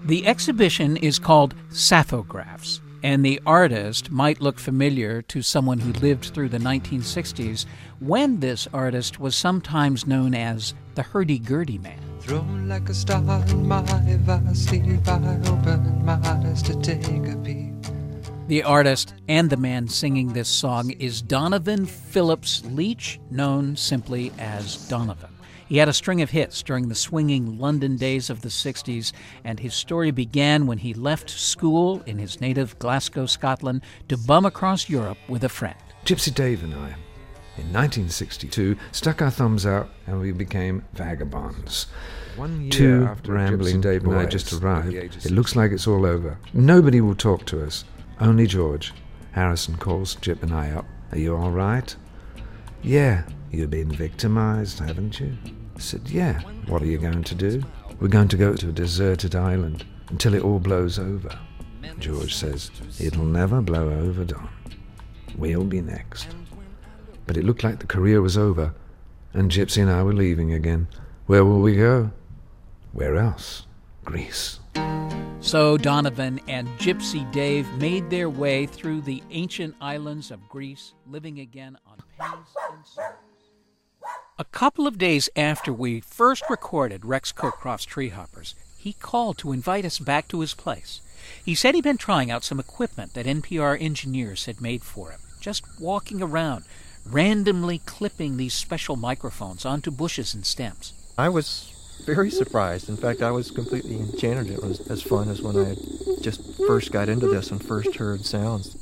The exhibition is called Saphographs, and the artist might look familiar to someone who lived through the 1960s when this artist was sometimes known as the Hurdy-Gurdy Man. Thrown like a star in my vast sleep, I opened my eyes to take a peep. The artist and the man singing this song is Donovan Phillips Leach, known simply as Donovan. He had a string of hits during the swinging London days of the 60s, and his story began when he left school in his native Glasgow, Scotland, to bum across Europe with a friend. Gypsy Dave and I, in 1962, stuck our thumbs out and we became vagabonds. 1 year Two after rambling Gypsy Dave and I boys just at arrived. the age of It looks like it's all over. Nobody will talk to us. Only George. Harrison calls Gyp and I up. Are you all right? Yeah. You've been victimized, haven't you? I said, yeah. What are you going to do? We're going to go to a deserted island until it all blows over. George says, it'll never blow over, Don. We'll be next. But it looked like the career was over, and Gypsy and I were leaving again. Where will we go? Where else? Greece. So Donovan and Gypsy Dave made their way through the ancient islands of Greece, living again on pennies and souls. A couple of days after we first recorded Rex Cockcroft's Tree Hoppers, he called to invite us back to his place. He said he'd been trying out some equipment that NPR engineers had made for him, just walking around, randomly clipping these special microphones onto bushes and stems. I was very surprised. In fact, I was completely enchanted. It was as fun as when I had just first got into this and first heard sounds.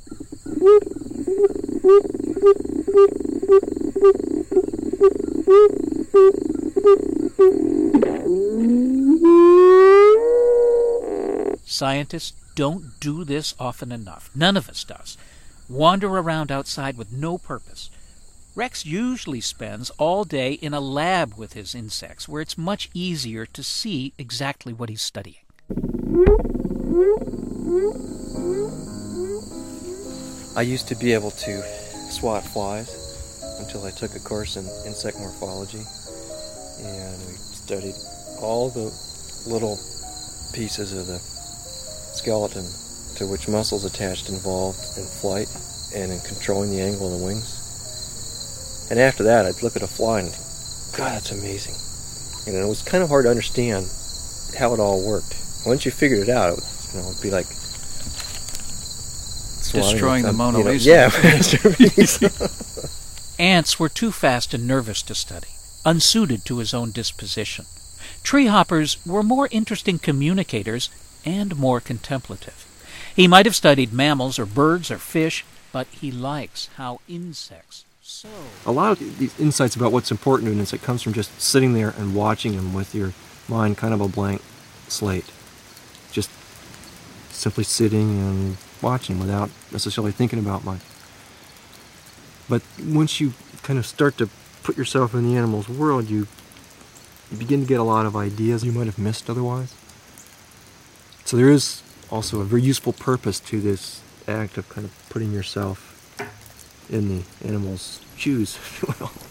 Scientists don't do this often enough. None of us does. Wander around outside with no purpose. Rex usually spends all day in a lab with his insects, where it's much easier to see exactly what he's studying. I used to be able to swat flies until I took a course in insect morphology, and we studied all the little pieces of the skeleton to which muscles attached involved in flight and in controlling the angle of the wings. And after that, I'd look at a fly and think, God, that's amazing. And it was kind of hard to understand how it all worked. Once you figured it out, it'd be like destroying the Mona Lisa. Yeah. Ants were too fast and nervous to study, unsuited to his own disposition. Tree hoppers were more interesting communicators and more contemplative. He might have studied mammals or birds or fish, but he likes how insects sow. A lot of these insights about what's important to an insect comes from just sitting there and watching them with your mind kind of a blank slate. Just simply sitting and watching without necessarily thinking about much. But once you kind of start to put yourself in the animal's world, you begin to get a lot of ideas you might have missed otherwise. So there is also a very useful purpose to this act of kind of putting yourself in the animal's shoes, if you will.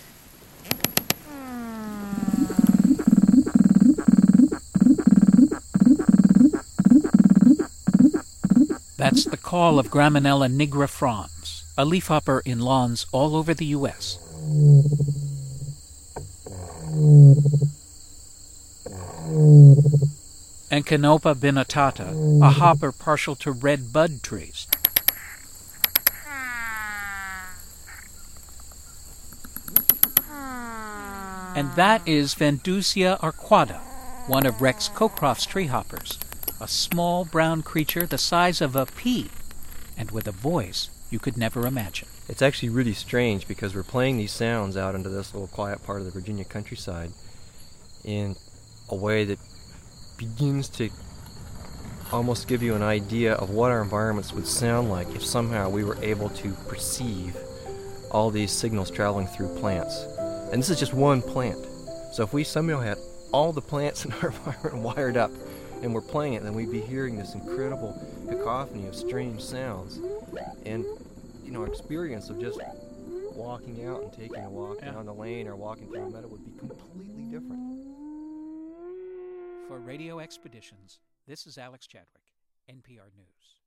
That's the call of Gramenella nigra frons, a leafhopper in lawns all over the U.S. And Canopa binotata, a hopper partial to red bud trees. And that is Vandusia arquata, one of Rex Cockcroft's tree hoppers, a small brown creature the size of a pea, and with a voice you could never imagine. It's actually really strange because we're playing these sounds out into this little quiet part of the Virginia countryside in a way that begins to almost give you an idea of what our environments would sound like if somehow we were able to perceive all these signals traveling through plants. And this is just one plant. So if we somehow had all the plants in our environment wired up and we're playing it, then we'd be hearing this incredible cacophony of strange sounds. And, our experience of just walking out and taking a walk down the lane or walking through a meadow would be completely different. For Radio Expeditions, This is Alex Chadwick, NPR News.